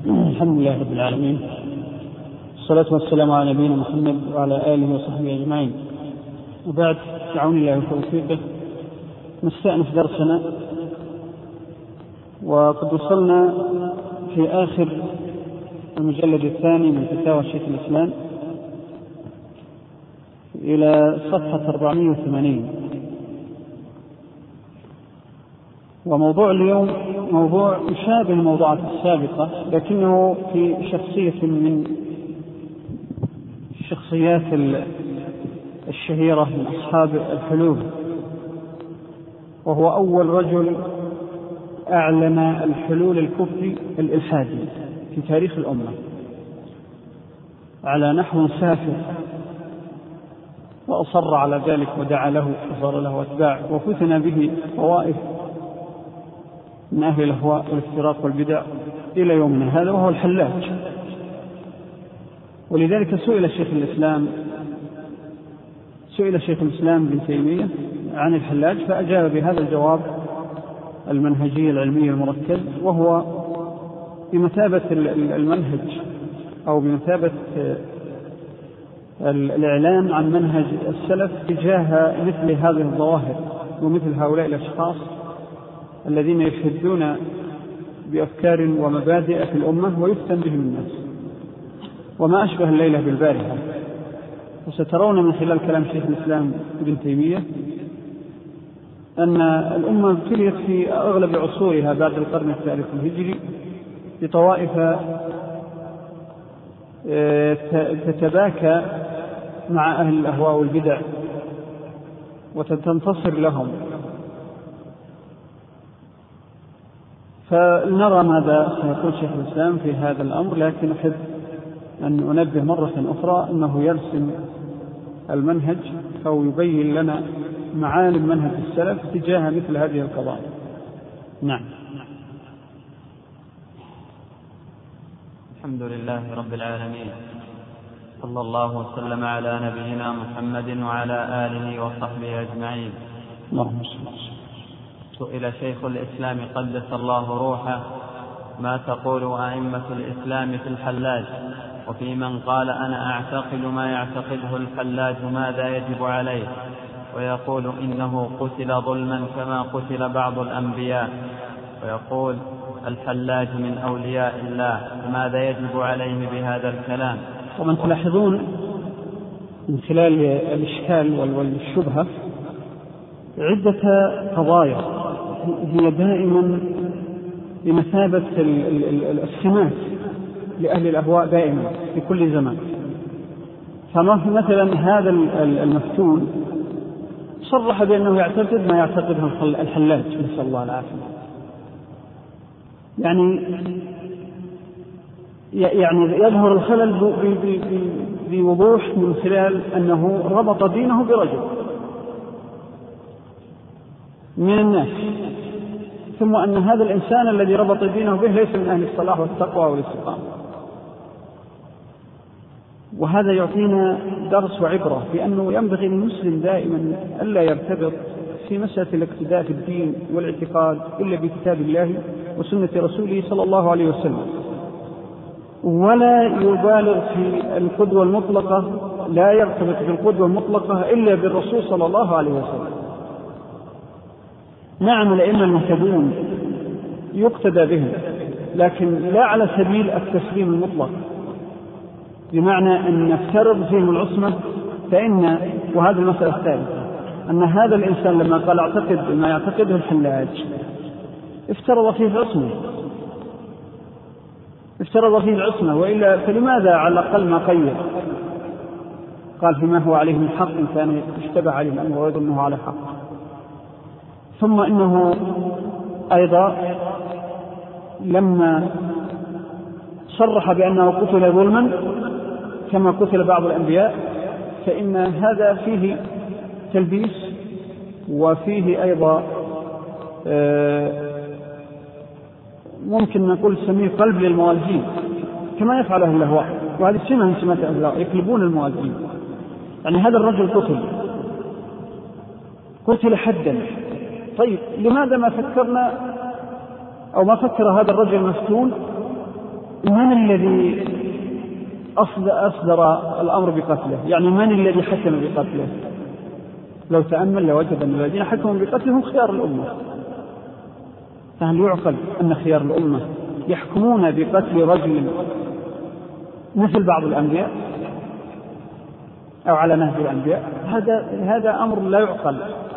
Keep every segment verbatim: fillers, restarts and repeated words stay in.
الحمد لله رب العالمين، الصلاة والسلام على نبينا محمد وعلى آله وصحبه أجمعين، وبعد، بعون الله وتوفيقه نستأنف درسنا، وقد وصلنا في آخر المجلد الثاني من فتاوى شيخ الإسلام إلى صفحة أربعمائة وثمانين. وموضوع اليوم موضوع يشابه الموضوعات السابقة، لكنه في شخصية من الشخصيات الشهيرة من أصحاب الحلول، وهو أول رجل أعلن الحلول الكفري الإلحادي في تاريخ الأمة على نحو سافر، وأصر على ذلك ودعا له وصار له أتباع، وفتن به طوائف من أهل الأهواء والافتراق والبدع إلى يومنا هذا، وهو الحلاج. ولذلك سئل شيخ الإسلام سئل شيخ الإسلام ابن تيمية عن الحلاج، فأجاب بهذا الجواب المنهجي العلمي المركز، وهو بمثابة المنهج أو بمثابة الإعلان عن منهج السلف تجاه مثل هذه الظواهر ومثل هؤلاء الأشخاص الذين يشهدون بأفكار ومبادئ في الأمة ويفتن بهم الناس، وما أشبه الليلة بالبارحة. وسترون من خلال كلام شيخ الإسلام ابن تيمية أن الأمة ابتليت في أغلب عصورها بعد القرن الثالث الهجري بطوائف تتباكى مع أهل الأهواء والبدع وتنتصر لهم. فلنرى ماذا سيقول شيخ الإسلام في هذا الأمر، لكن أحب أن أنبه مرة أخرى أنه يرسم المنهج أو يبين لنا معالم منهج السلف تجاه مثل هذه القضايا. نعم. الحمد لله رب العالمين، صلى الله وسلم على نبينا محمد وعلى آله وصحبه أجمعين. اللهم صل. سئل شيخ الإسلام قدس الله روحه: ما تقول أئمة الإسلام في الحلاج، وفي من قال أنا أعتقد ما يعتقده الحلاج ماذا يجب عليه، ويقول إنه قتل ظلما كما قتل بعض الأنبياء، ويقول الحلاج من أولياء الله، ماذا يجب عليه بهذا الكلام؟ ومن تلاحظون من خلال الإشكال والشبهة عدة قضايا هي دائما بمثابة السمات لأهل الأهواء دائما في كل زمان. فمثلا هذا المفتون صرح بأنه يعتقد ما يعتقده الحلاج، نسأل الله العافية. يعني يعني يظهر الخلل بوضوح من خلال أنه ربط دينه برجل من الناس، ثم أن هذا الإنسان الذي ربط دينه به ليس من أهل الصلاح والتقوى والاستقامة. وهذا يعطينا درس وعبرة بأنه ينبغي للمسلم دائما ألا يرتبط في مسألة الاقتداء في الدين والاعتقاد إلا بكتاب الله وسنة رسوله صلى الله عليه وسلم، ولا يبالغ في القدوة المطلقة، لا يرتبط بالقدوة المطلقة إلا بالرسول صلى الله عليه وسلم. نعم الأئمة المهتدون يقتدى بهم، لكن لا على سبيل التسليم المطلق، بمعنى أن نفترض فيهم العصمة. فإن وهذه المسألة الثالثة أن هذا الإنسان لما قال اعتقد ما يعتقده الحلاج افترض فيه العصمة افترض فيه العصمة وإلا فلماذا على الأقل ما قيد؟ قال فيما هو عليه من حق إن كان اشتبه عليه الأمر ويظنه على حق. ثم إنه أيضا لما صرح بأنه قتل ظلما كما قتل بعض الأنبياء، فإن هذا فيه تلبيس وفيه أيضا ممكن نقول سميه قلب للموازين كما يفعل أهل الأهواء، وهذه سمة من سمات أهل الأهواء، يقلبون الموازين. يعني هذا الرجل قتل قتل حدا، طيب لماذا ما فكرنا أو ما فكر هذا الرجل المفتون من الذي أصدر الأمر بقتله؟ يعني من الذي حكم بقتله؟ لو تأمل لوجد أن الذين حكموا بقتله هم خيار الأمة. فهل يعقل أن خيار الأمة يحكمون بقتل رجل مثل بعض الأنبياء أو على نهج الأنبياء؟ هذا هذا أمر لا يعقل،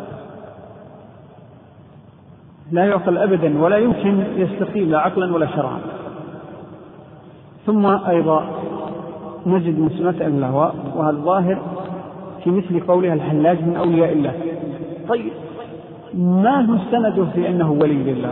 لا يعقل أبدا، ولا يمكن يستقيم لا عقلا ولا شرعا. ثم أيضا نجد من سنة أهل الأهواء، وهذا الظاهر في مثل قولها الحلاج من أولياء الله. طيب ما هو سنده في أنه ولي لله؟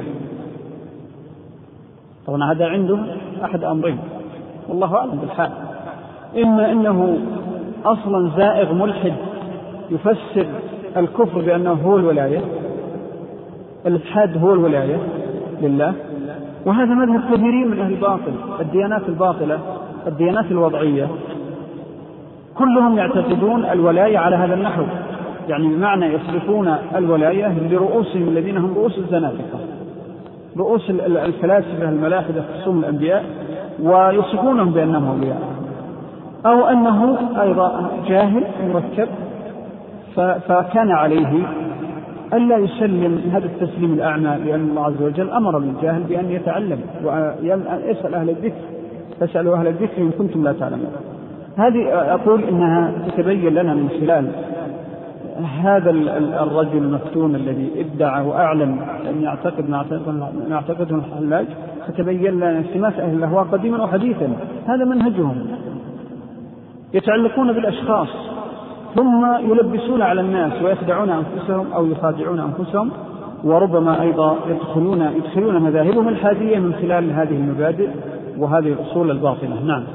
طبعا هذا عنده أحد أمرين والله أعلم بالحال: إما أنه أصلا زائغ ملحد يفسر الكفر بأنه هو الولاية، الإلحاد هو الولاية لله، وهذا مذهب كثيرين من أهل الباطل، الديانات الباطلة، الديانات الوضعية، كلهم يعتقدون الولاية على هذا النحو، يعني بمعنى يصرفون الولاية لرؤوسهم الذين هم رؤوس الزنادقة، رؤوس الفلاسفة الملاحدة في خصوم الأنبياء، ويصفونهم بأنهم أولياء، أو أنه أيضا جاهل مركب فكان عليه ألا يسلم هذا التسليم الأعمى، لأن الله عز وجل أمر الجاهل بأن يتعلم ويسأل أهل الذكر، فاسألوا أهل الذكر إن كنتم لا تعلمون. هذه أقول إنها تتبين لنا من خلال هذا الرجل المفتون الذي ادعى وأعلن أن يعتقد نعتقده الحلاج، تتبين لنا سمات أهل الأهواء قديما وحديثا، هذا منهجهم، يتعلقون بالأشخاص ثم يلبسون على الناس ويخدعون أنفسهم أو يخادعون أنفسهم، وربما أيضا يدخلون يدخلون مذاهبهم الحادية من خلال هذه المبادئ وهذه الأصول الباطنة. نعم.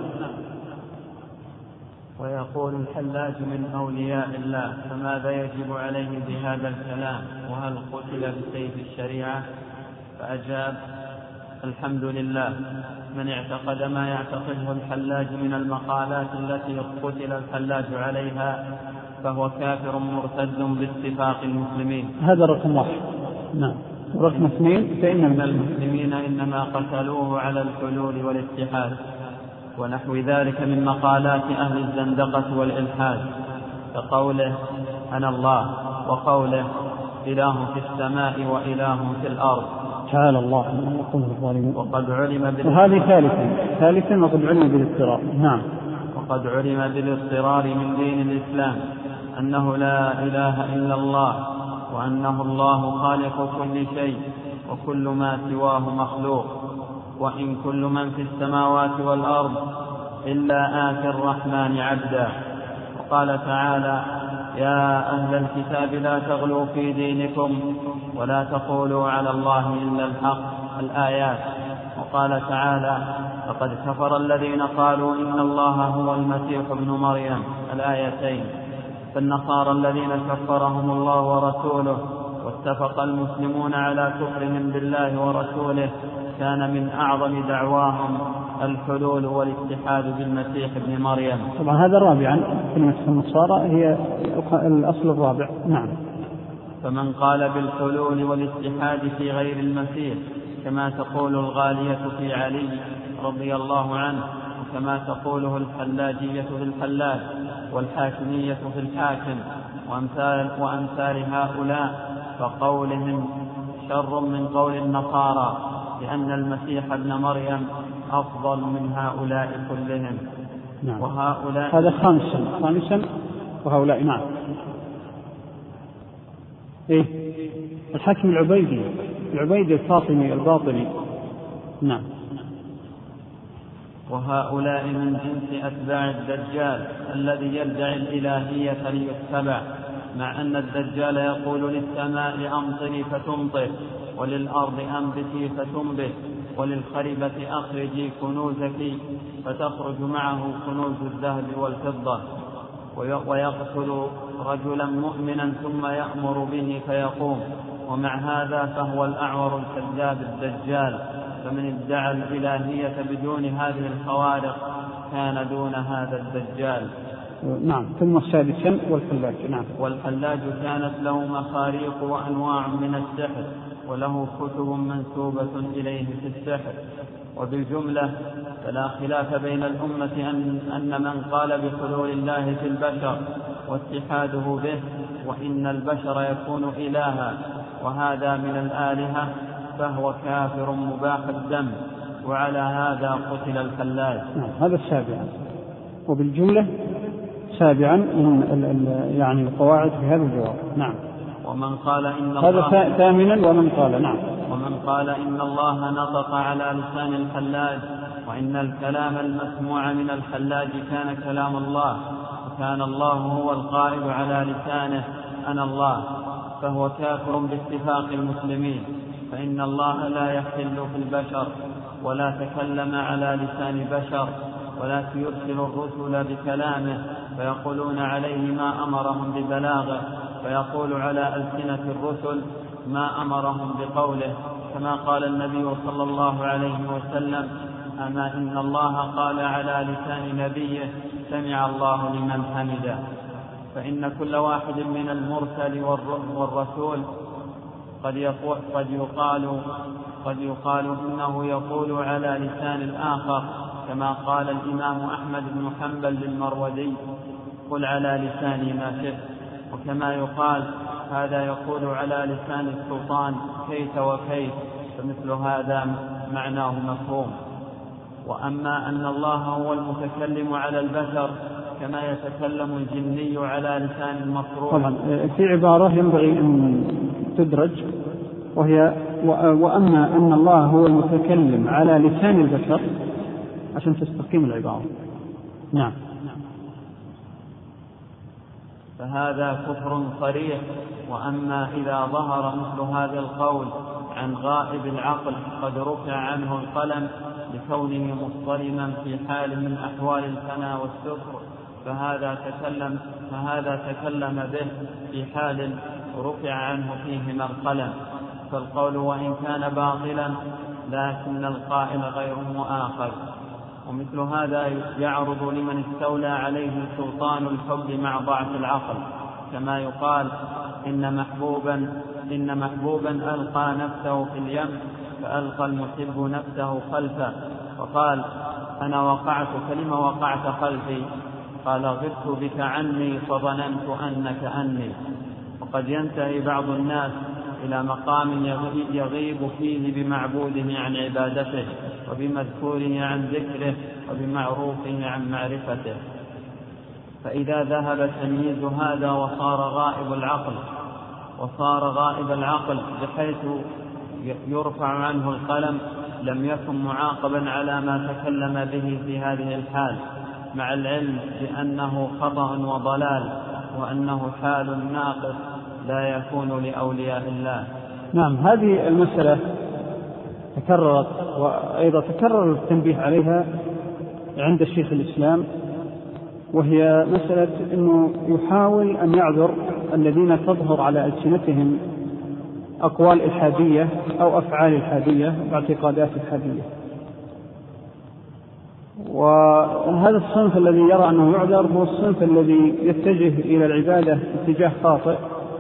ويقول الحلاج من أولياء الله، فماذا يجب عليه بهذا الكلام؟ وهل قتل بسيف الشريعة؟ فأجاب: الحمد لله، من اعتقد ما يعتقده الحلاج من المقالات التي قتل الحلاج عليها فهو كافر مرتد باتفاق المسلمين. هذا رقم واحد. نعم. رقم اثنين: فإن المسلمين إنما قتلوه على الحلول والاتحاد ونحو ذلك من مقالات أهل الزندقة والإلحاد، كقوله أنا الله، وقوله إله في السماء وإله في الأرض، تعالى الله أن يقوم بالظالمين. وقد علم وهذه ثالثا ثالثا وقد علم بالاضطرار. نعم. وقد علم بالاضطرار من دين الإسلام أنه لا إله إلا الله، وأنه الله خالق كل شيء، وكل ما سواه مخلوق، وإن كل من في السماوات والأرض إلا آتي الرحمن عبدا. وقال تعالى: يا أهل الكتاب لا تغلوا في دينكم ولا تقولوا على الله إلا الحق، الآيات. وقال تعالى: فقد كفر الذين قالوا إن الله هو المسيح ابن مريم، الآيتين. فالنصارى الذين كفرهم الله ورسوله واتفق المسلمون على كفرهم بالله ورسوله كان من أعظم دعواهم الحلول والاتحاد بالمسيح ابن مريم. طبعا هذا رابعا، كلمة النصارى هي الأصل الرابع. نعم. فمن قال بالحلول والاتحاد في غير المسيح كما تقول الغالية في علي رضي الله عنه، وكما تقوله الحلاجية في الحلاج والحاكمية في الحاكم وأمثال, وأمثال هؤلاء، فقولهم شر من قول النصارى، لأن المسيح ابن مريم أفضل من هؤلاء كلهم. نعم. وهؤلاء هذا خامسا خامسا وهؤلاء. نعم. إيه؟ الحاكم العبيدي العبيدي الفاطمي الباطني. نعم. وهؤلاء من جنس أتباع الدجال الذي يدعي الإلهية ليتبع، مع أن الدجال يقول للسماء أمطري فتمطر، وللأرض أنبتي فتنبت، وللخربة أخرجي كنوزك فتخرج معه كنوز الذهب والفضة، ويقتل رجلا مؤمنا ثم يأمر به فيقوم. ومع هذا فهو الأعور الكذاب الدجال، فمن ادعى الإلهية بدون هذه الخوارق كان دون هذا الدجال. نعم. ثم السادسا والحلاج. نعم. والحلاج كانت له مخاريق وأنواع من السحر، وله كتب منسوبة إليه في السحر، وبالجملة فلا خلاف بين الأمة أن, أن من قال بحلول الله في البشر واتحاده به وإن البشر يكون إلها وهذا من الآلهة فهو كافر مباح الدم، وعلى هذا قتل الحلاج. نعم، هذا السابع. وبالجملة سابعا من يعني القواعد في هذا الجواب. نعم. ومن قال إن الله هذا ثامنا. ومن قال نعم ومن قال إن الله نطق على لسان الحلاج وإن الكلام المسموع من الحلاج كان كلام الله وكان الله هو القائل على لسانه أنا الله، فهو كافر باتفاق المسلمين، فإن الله لا يحل في البشر ولا تكلم على لسان بشر ولكن يرسل الرسل بكلامه فيقولون عليه ما أمرهم ببلاغه، فيقول على ألسنة الرسل ما أمرهم بقوله، كما قال النبي صلى الله عليه وسلم أما إن الله قال على لسان نبيه سمع الله لمن حمده. فإن كل واحد من المرسل والرسول قد يقول, قد يقال, قد يقال إنه يقول على لسان الآخر، كما قال الإمام أحمد بن حنبل للمروزي قل على لساني ما شئت، وكما يقال هذا يقول على لسان السلطان كيف وكيف، فمثل هذا معناه مفهوم. وأما أن الله هو المتكلم على البشر كما يتكلم الجني على لسان المصروف. طبعا في عبارة ينبغي أن تدرج وهي وأما أن الله هو المتكلم على لسان البشر عشان تستقيم العبارة. نعم. فهذا كفر صريح. وأما إذا ظهر مثل هذا القول عن غائب العقل قد رفع عنه القلم لكونه مصطلما في حال من أحوال الفناء والسكر فهذا تكلم, فهذا تكلم به في حال رفع عنه فيهما القلم، فالقول وإن كان باطلا لكن القائل غير مؤاخذ. ومثل هذا يعرض لمن استولى عليه سلطان الحب مع ضعف العقل، كما يقال إن محبوبا, إن محبوبا ألقى نفسه في اليم فألقى المحب نفسه خلفه، وقال أنا وقعت كلمة وقعت خلفي، قال غبت بك عني فظننت أنك أني. وقد ينتهي بعض الناس إلى مقام يغيب فيه بمعبوده عن عبادته وبمذكوره عن ذكره وبمعروفه عن معرفته، فإذا ذهب تمييز هذا وصار غائب العقل وصار غائب العقل بحيث يرفع عنه القلم لم يكن معاقبا على ما تكلم به في هذه الحال، مع العلم بأنه خطأ وضلال وأنه حال ناقص لا يكون لأولياء الله. نعم، هذه المسألة تكررت وأيضا تكرر التنبيه عليها عند الشيخ الإسلام، وهي مسألة أنه يحاول أن يعذر الذين تظهر على ألسنتهم أقوال إلحادية أو أفعال إلحادية واعتقادات إلحادية. وهذا الصنف الذي يرى أنه يعذر هو الصنف الذي يتجه إلى العبادة اتجاه خاطئ،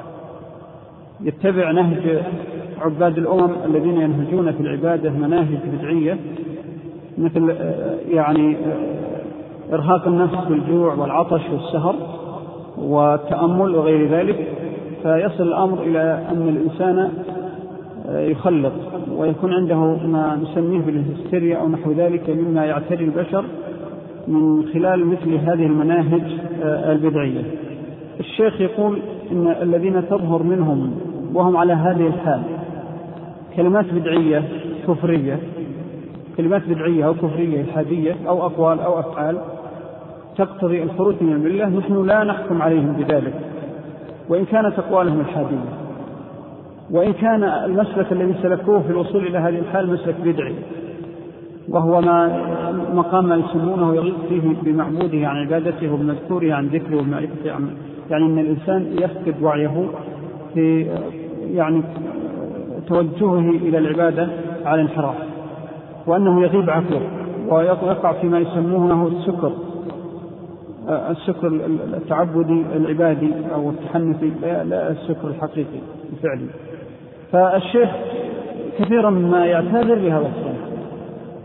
يتبع نهج عباد الأمم الذين ينهجون في العبادة مناهج بدعية مثل يعني إرهاق النفس بالجوع والعطش والسهر والتأمل وغير ذلك، فيصل الأمر إلى أن الإنسان يخلط ويكون عنده ما نسميه بالهستيريا أو نحو ذلك مما يعتري البشر من خلال مثل هذه المناهج البدعية. الشيخ يقول إن الذين تظهر منهم وهم على هذه الحال كلمات بدعية كفرية كلمات بدعية أو كفرية إلحادية أو أقوال أو أفعال تقتضي الخروج من الملة، نحن لا نحكم عليهم بذلك وإن كانت أقوالهم إلحادية، وإن كان المسلك الذي سلكوه في الوصول إلى هذه الحال مسلك بدعي، وهو ما مقام ما يسمونه يغيث فيه بمعبوده عن عبادته وبمذكوره عن ذكره ومعرفته، يعني أن الإنسان يفقد وعيه في يعني توجهه إلى العبادة على انحراف، وأنه يغيب عقله ويقع فيما يسمونه السكر السكر التعبدي العبادي أو التحنثي، لا السكر الحقيقي الفعلي. فالشيخ كثيرا ما يعتذر بهذا الصنف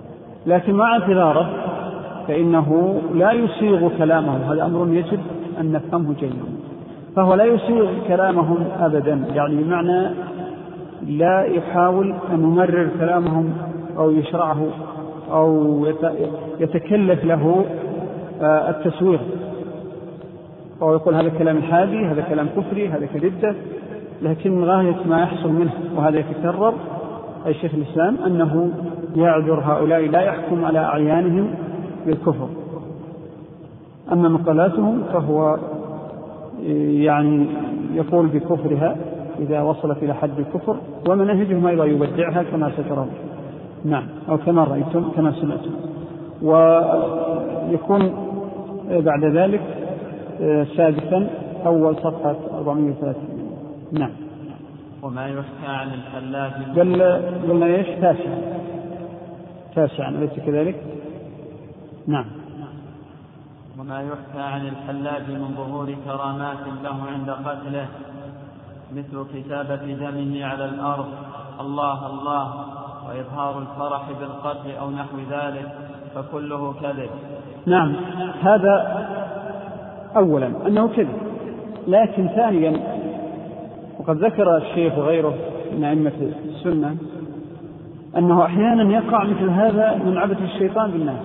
لكن مع اعتذاره فإنه لا يسيغ كلامه، هذا أمر يجب أن نفهمه جيدا. فهو لا يسيغ كلامهم أبدا، يعني بمعنى لا يحاول أن يمرر كلامهم أو يشرعه أو يتكلف له التسوير، أو يقول هذا كلام حادي، هذا كلام كفري، هذا كردة، لكن غاية ما يحصل منه وهذا يتكرر أي شيخ الإسلام أنه يعذر هؤلاء، لا يحكم على أعيانهم بالكفر. أما مقالاتهم فهو يعني يقول بكفرها إذا وصلت إلى حد الكفر، ومناهجهم أيضا يبدعها كما سترون، نعم، أو كما رأيتم كما سمعتم. ويكون بعد ذلك سادسا أول صفحة أربعمائة وثلاثين. نعم. وما يحكى عن الحلاج قل قلنا ايش؟ تاسع تاسعا أليس كذلك؟ نعم. وما يحكى عن الحلاج من ظهور كرامات له عند قتله، مثل كتابة دمه على الأرض الله الله، وإظهار الفرح بالقتل أو نحو ذلك، فكله كذب. نعم، هذا أولا أنه كذب. لكن ثانيا، وقد ذكر الشيخ وغيره من أئمة السنة أنه أحيانا يقع مثل هذا من عبث الشيطان بالناس،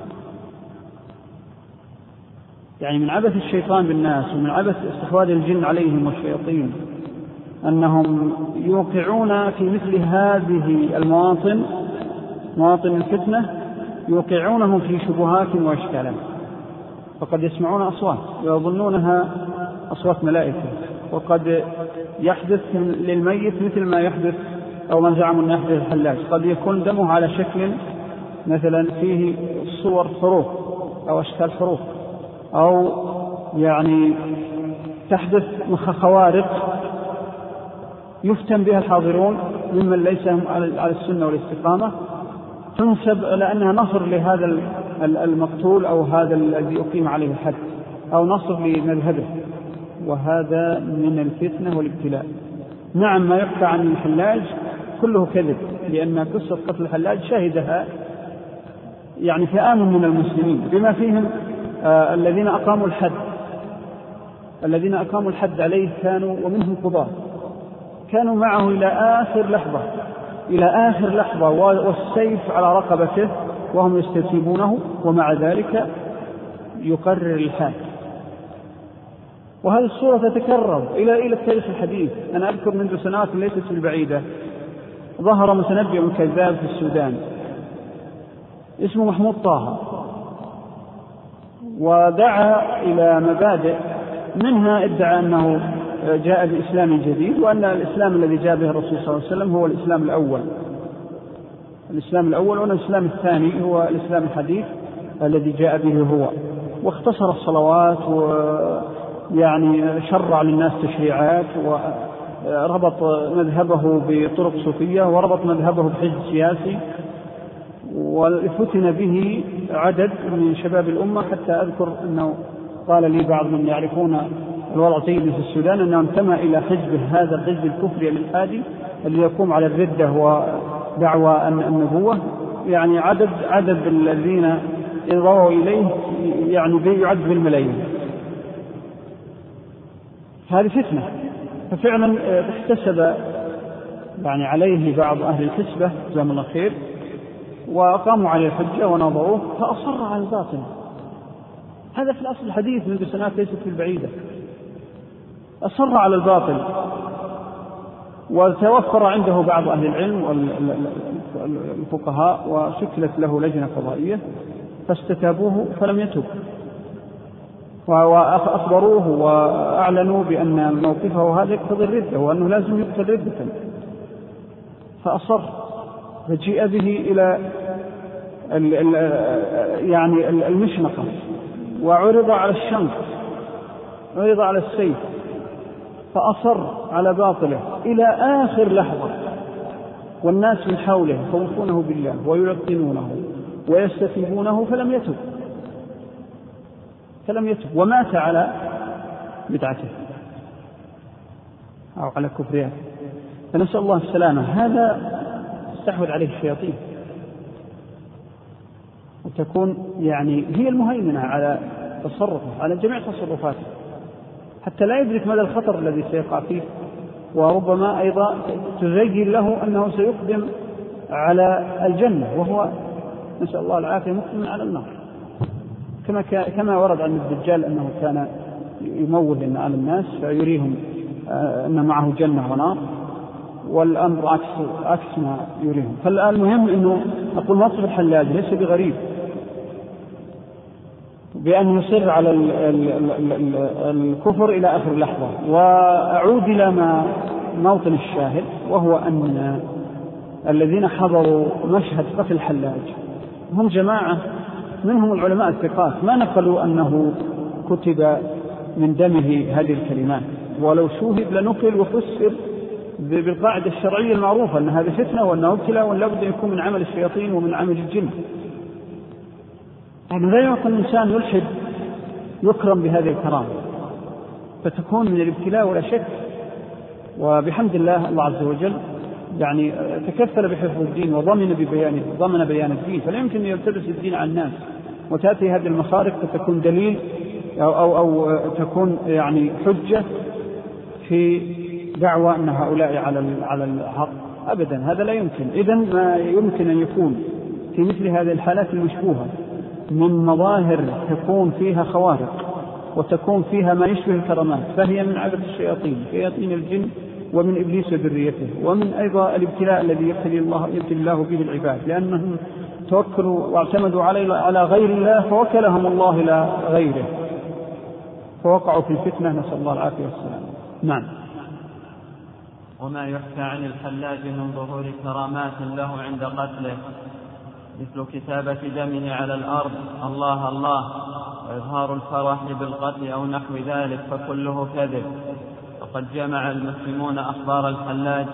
يعني من عبث الشيطان بالناس ومن عبث استحواذ الجن عليهم والشياطين، أنهم يوقعون في مثل هذه المواطن، مواطن الفتنة، يوقعونهم في شبهات وإشكالات، فقد يسمعون أصوات ويظنونها أصوات ملائكة، وقد يحدث للميت مثل ما يحدث أو ما زعموا أن يحدث الحلاج، قد يكون دمه على شكل مثلا فيه صور حروف أو أشكال حروف، أو يعني تحدث خوارق يفتن بها الحاضرون ممن ليس على السنة والاستقامة، تنسب لأنها نصر لهذا المقتول أو هذا الذي أقيم عليه الحد، أو نصر لمذهبه، وهذا من الفتنة والابتلاء. نعم، ما يحكى عن الحلاج كله كذب، لأن قصة قتل الحلاج شهدها يعني فئام من المسلمين، بما فيهم آه الذين أقاموا الحد الذين أقاموا الحد عليه كانوا ومنهم قضاة، كانوا معه إلى آخر لحظة إلى آخر لحظة والسيف على رقبته وهم يستتيبونه، ومع ذلك يقرر الحد. وهذه الصورة تتكرر إلى إلى التاريخ الحديث. أنا أذكر منذ سنوات ليست بالبعيدة ظهر متنبئ كذاب في السودان اسمه محمود طه، ودعا إلى مبادئ، منها ادعى أنه جاء بإسلام جديد، وأن الإسلام الذي جاء به الرسول صلى الله عليه وسلم هو الإسلام الأول الإسلام الأول وأن الإسلام الثاني هو الإسلام الحديث الذي جاء به هو، واختصر الصلوات ويعني شرع للناس تشريعات، وربط مذهبه بطرق صوفية، وربط مذهبه بحزب سياسي، وفتن به عدد من شباب الأمة، حتى أذكر أنه قال لي بعض من يعرفون الوضع سيدي في السودان أنه انتمى إلى حزب هذا الحزب الكفري الإلحادي الذي يقوم على الردة ودعوى النبوة، يعني عدد عدد الذين انضووا إليه يعني يعد بالملايين. هذه فتنة، ففعلا احتسب يعني عليه بعض أهل الحسبة جزاهم الله خير، وقاموا عليه الحجة ونظروه، فأصر على الباطل. هذا في الأصل الحديث منذ سنوات ليست في البعيدة، أصر على الباطل، وتوفر عنده بعض أهل العلم والفقهاء وشكلت له لجنة قضائية فاستتابوه فلم يتب، وأخبروه وأعلنوا بأن موقفه هذا يقتضي الردة وأنه لازم يقتل ردة، فأصر، فجيء به إلى ال ال يعني المشنقة، وعرض على الشنق، عرض على السيف، فأصر على باطله إلى آخر لحظة، والناس من حوله يخوفونه بالله ويلقنونه ويستتيبونه، فلم يتب فلم يتب ومات على بدعته أو على كفرها، فنسأل الله السلامة. هذا استحوذ عليه الشياطين، وتكون يعني هي المهيمنة على تصرفه، على جميع تصرفاته، حتى لا يدرك مدى الخطر الذي سيقع فيه، وربما أيضا تزين له أنه سيقدم على الجنة وهو نسأل الله العافية مقدم على النار، كما كما ورد عن الدجال أنه كان يمول على الناس فيريهم أن معه جنة ونار، والأمر عكس عكس ما يريهم. فالمهم أنه أقول موقف الحلاج ليس بغريب بأن يصر على الكفر إلى آخر لحظة. وأعود إلى ما موطن الشاهد، وهو أن الذين حضروا مشهد قتل الحلاج هم جماعة منهم العلماء الثقات ما نقلوا أنه كتب من دمه هذه الكلمات، ولو شوهد لنقل وفسر بالقاعدة الشرعية المعروفة أن هذا فتنة وأنه ابتلاء ولا بد أن يكون من عمل الشياطين ومن عمل الجن. يعني لا يمكن الإنسان يلحد يكرم بهذه الكرامة، فتكون من الابتلاء ولا شك. وبحمد الله الله عز وجل يعني تكفل بحفظ الدين وضمن ببيان ضمن بيان الدين، فلا يمكن أن يلتبس الدين على الناس وتأتي هذه المخارق فتكون دليل أو, أو, أو تكون يعني حجة في دعوة أن هؤلاء على على الحق أبدا، هذا لا يمكن. إذن ما يمكن أن يكون في مثل هذه الحالات المشبوهة من مظاهر تكون فيها خوارق وتكون فيها ما يشبه الكرامات، فهي من عبث الشياطين شياطين الجن ومن إبليس وذريته، ومن أيضا الابتلاء الذي يبتلي الله يبتلي الله به العباد، لأنهم توكلوا واعتمدوا على غير الله فوكلهم الله إلى غيره فوقعوا في الفتنة، نسأل الله العافية والسلام. نعم. وما يحكى عن الحلاج من ظهور كرامات له عند قتله مثل كتابة دمه على الأرض الله الله وإظهار الفرح بالقتل أو نحو ذلك فكله كذب. فقد جمع المسلمون أخبار الحلاج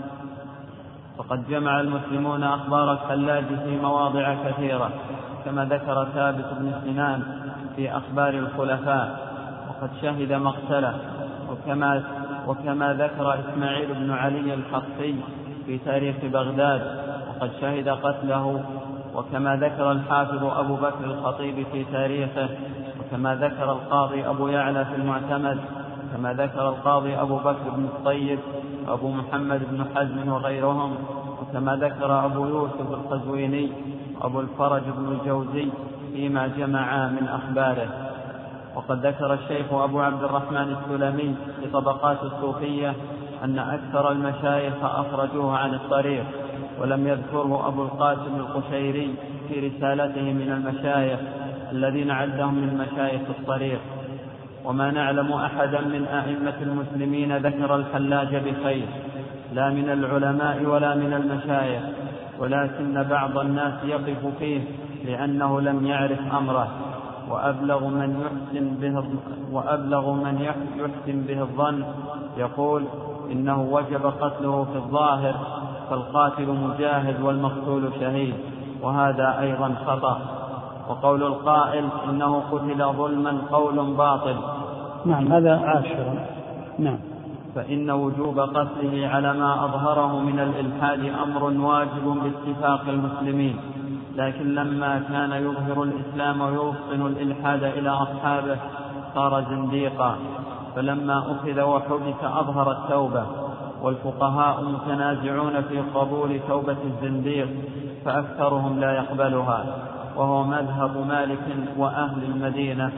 فقد جمع المسلمون أخبار الحلاج في مواضع كثيرة، كما ذكر ثابت بن سنان في أخبار الخلفاء وقد شهد مقتله، وكما, وكما ذكر إسماعيل بن علي الحصي في تاريخ بغداد وقد شهد قتله، وكما ذكر الحافظ أبو بكر الخطيب في تاريخه، وكما ذكر القاضي أبو يعلى في المعتمد، كما ذكر القاضي أبو بكر بن الطيب وأبو محمد بن حزم وغيرهم، وكما ذكر أبو يوسف القزويني وأبو الفرج بن الجوزي فيما جمع من أخباره. وقد ذكر الشيخ أبو عبد الرحمن السلمي في طبقات الصوفية أن أكثر المشايخ أخرجوه عن الطريق، ولم يذكره أبو القاسم القشيري في رسالته من المشايخ الذين عدهم من مشايخ الطريق. وما نعلم أحدا من أئمة المسلمين ذكر الحلاج بخير، لا من العلماء ولا من المشايخ، ولكن بعض الناس يقف فيه لأنه لم يعرف أمره، وأبلغ من يحسن به وأبلغ من يحسن به الظن يقول إنه وجب قتله في الظاهر، فالقاتل مجاهد والمقتول شهيد، وهذا أيضا خطأ. وقول القائل إنه قتل ظلما قول باطل. نعم هذا عاشرا. نعم. فإن وجوب قتله على ما أظهره من الإلحاد أمر واجب باتفاق المسلمين، لكن لما كان يظهر الإسلام ويوصل الإلحاد إلى أصحابه صار زنديقا، فلما أخذ وحبس أظهر التوبة، والفقهاء متنازعون في قبول توبة الزنديق فأكثرهم لا يقبلها، وهو مذهب مالك وأهل المدينة،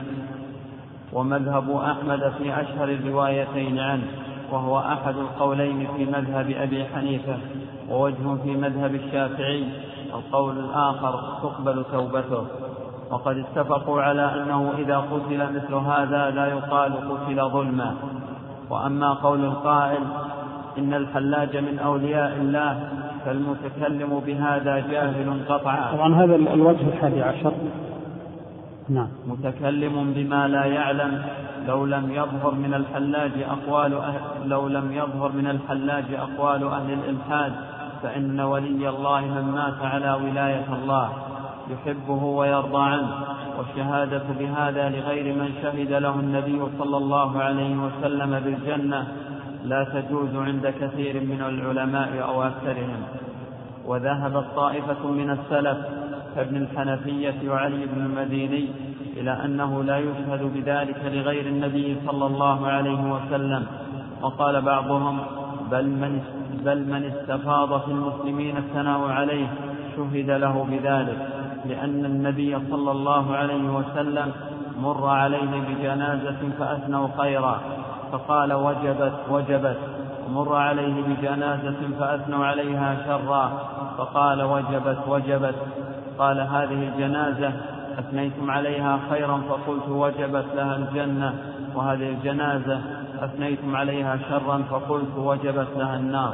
ومذهب أحمد في أشهر الروايتين عنه، وهو أحد القولين في مذهب أبي حنيفة، ووجه في مذهب الشافعي القول الآخر تقبل توبته. وقد اتفقوا على أنه إذا قتل مثل هذا لا يقال قتل ظلما. وأما قول القائل إن الحلاج من أولياء الله فالمتكلم بهذا جاهل قطعا. طبعا هذا الوجه الحادي عشر. نعم. متكلم بما لا يعلم لو لم يظهر من الحلاج أقوال أهل لو لم يظهر من الحلاج أقوال أهل الإلحاد، فإن ولي الله من مات على ولاية الله يحبه ويرضى عنه، والشهادة بهذا لغير من شهد له النبي صلى الله عليه وسلم بالجنة لا تجوز عند كثير من العلماء أو أكثرهم. وذهبت طائفة من السلف كابن الحنفية وعلي بن المديني، إلى أنه لا يشهد بذلك لغير النبي صلى الله عليه وسلم. وقال بعضهم بل من, بل من استفاض في المسلمين الثناء عليه شهد له بذلك، لأن النبي صلى الله عليه وسلم مر عليه بجنازة فأثنوا خيرا فقال وجبت وجبت، ومر عليه بجنازة فأثنوا عليها شرا فقال وجبت وجبت. قال هذه الجنازة أثنيتم عليها خيرا فقلت وجبت لها الجنة، وهذه الجنازة أثنيتم عليها شرا فقلت وجبت لها النار.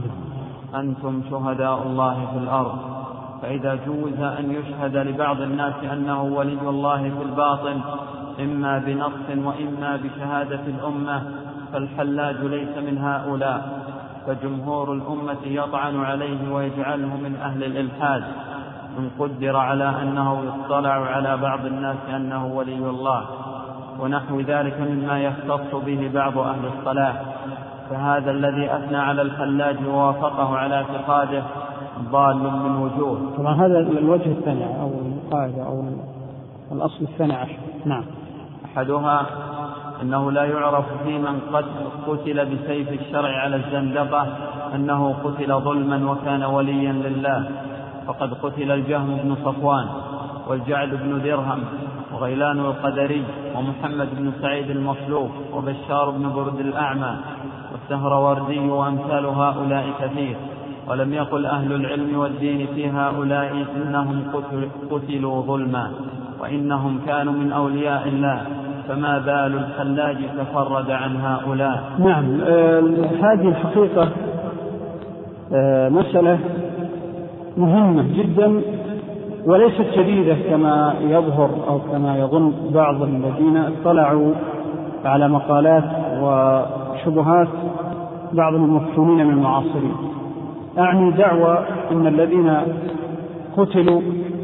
أنتم شهداء الله في الأرض. فإذا جوز أن يشهد لبعض الناس أنه ولي الله في الباطن إما بنص وإما بشهادة الأمة، فالحلاج ليس من هؤلاء، فجمهور الأمة يطعن عليه ويجعله من أهل الإلحاد إن قدر على أنه يطلع على بعض الناس أنه ولي الله، ونحو ذلك مما يختص به بعض أهل الصلاح. فهذا الذي أثنى على الحلاج ووافقه على اعتقاده ضال من وجوه. طبعا هذا الوجه الثاني أو القاعدة أو الأصل الثاني عشر. نعم. أحدها أنه لا يعرف في من قد قتل بسيف الشرع على الزندقة أنه قتل ظلما وكان وليا لله، فقد قتل الجهم بن صفوان والجعد بن درهم وغيلان القدري ومحمد بن سعيد المصلوب وبشار بن برد الأعمى والسهروردي وأمثال هؤلاء كثير. ولم يقل أهل العلم والدين في هؤلاء إنهم قتلوا ظلما، وإنهم كانوا من أولياء الله، فما بال الحلاج تفرد عن هؤلاء. نعم. آه هذه الحقيقة آه مسألة مهمة جدا وليست شديدة كما يظهر أو كما يظن بعض الذين اطلعوا على مقالات وشبهات بعض المفتونين من المعاصرين. أعني دعوى أن الذين قتلوا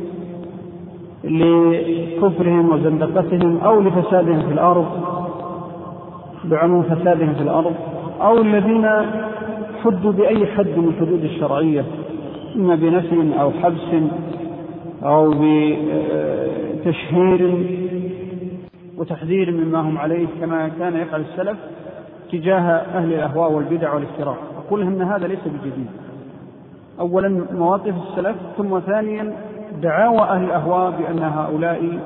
لكفرهم وزندقتهم أو لفسادهم في الأرض بعموم فسادهم في الأرض، أو الذين حدوا بأي حد من الحدود الشرعية إما بنفي أو حبس أو بتشهير وتحذير مما هم عليه كما كان يفعل السلف تجاه أهل الأهواء والبدع والافتراء. أقول أن هذا ليس بجديد. أولا مواقف السلف، ثم ثانيا دعاوى أهل الأهواء بأن هؤلاء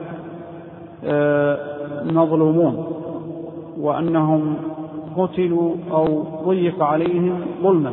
مظلومون وأنهم قتلوا أو ضيق عليهم ظلما.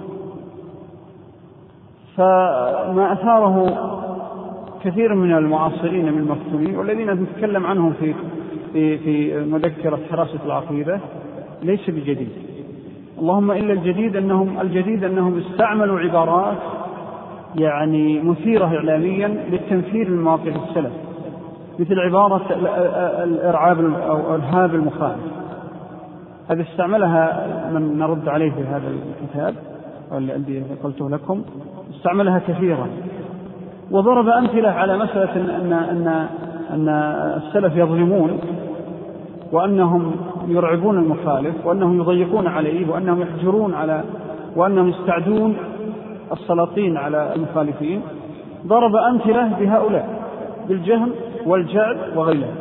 فما أثاره كثير من المعاصرين من المفتونين والذين نتكلم عنهم في في في مذكرة حراسة العقيدة ليس بجديد. اللهم إلا الجديد أنهم الجديد أنهم استعملوا عبارات يعني مثيرة إعلاميا للتنفير من مواقف السلف، مثل عبارة الإرعاب أو الإرهاب المخالف. هذا استعملها من نرد عليه في هذا الكتاب الذي قلته لكم، استعملها كثيرا وضرب أمثلة على مسألة أن, أن, أن السلف يظلمون وأنهم يرعبون المخالف وأنهم يضيقون عليه وأنهم يحجرون على وأنهم يستعدون السلاطين على المخالفين. ضرب أمثلة بهؤلاء بالجهم والجعد وغيرهم.